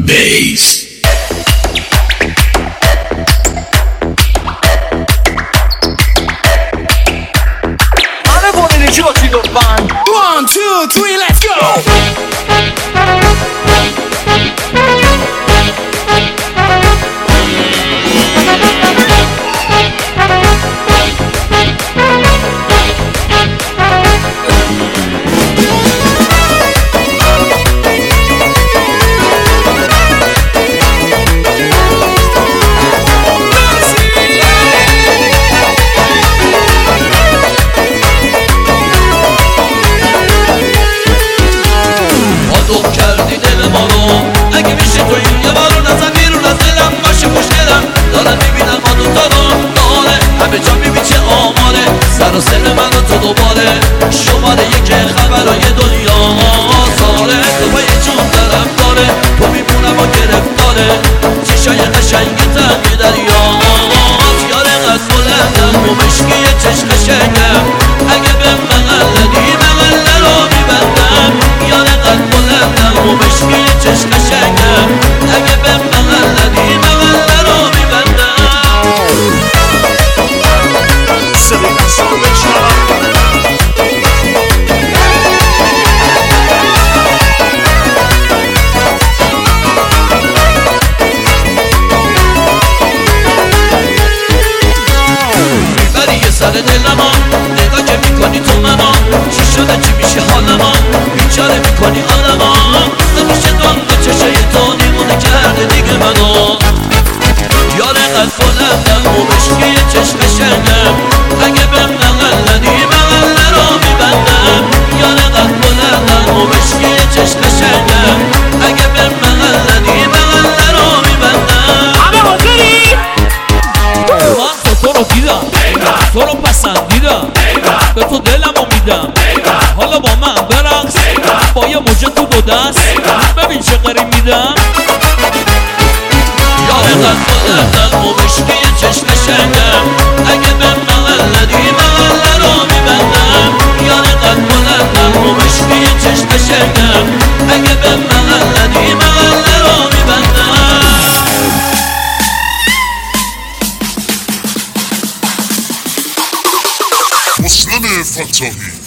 bass. One, two, three, let's go! سر و سر من و تو دوباره شماره یک خبرهای دنیا ساره تو با یه جون دارم داره تو میمونم و گرفتاره چشای قشنگی تنگی دریا یاره قد بلندم و مشکی چشم قشنگم اگه به مغلدی مغله رو میبندم یاره قد بلندم و مشکی چشم قشنگم اگه به مغلدی مغله رو میبندم سر دلما نگاه که میکنی تو منو چی شده چی میشه حالما بیچاره میکنی آدما نمیشه دنگا چشای تو دیوونه کرده دیگه منو یاره قد بلندم و مشکی چشم قشنگم اگه به مغلدی مغله رو میبندم یاره قد بلندم و مشکی چشم قشنگم اگه به مغلدی مغله رو میبندم همه حاضری؟ من تو رو دیدم تو رو پسندیدم به تو دلمو میدم حالا با من برقص با یه موجه تو دو دست ببین چه قری میدم یاره قد بلندم و مشکی چشم قشنگم اگه به مغلدی مغله رو میبندم یاره قد بلندم و مشکی چشم قشنگم اگه به مغلدی مغله رو میبندم مسلم فتاحی